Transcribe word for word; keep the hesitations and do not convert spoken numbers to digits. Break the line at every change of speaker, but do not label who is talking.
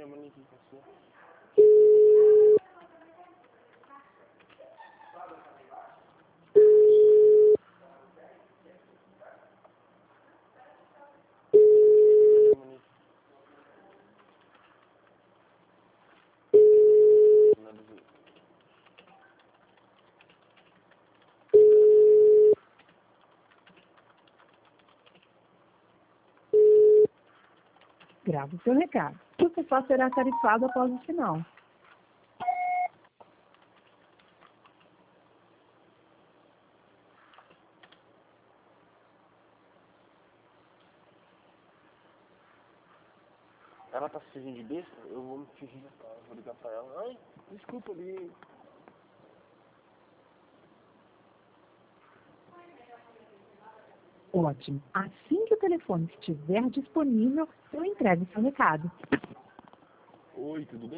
chamando aqui, passou.
Grave o seu recado. Você só será tarifado após o sinal.
Ela tá se fingindo de besta? Eu vou me fingir, vou ligar pra ela. Ai, desculpa ali.
Ótimo. Assim que o telefone estiver disponível, eu entrego seu recado.
Oi, tudo bem?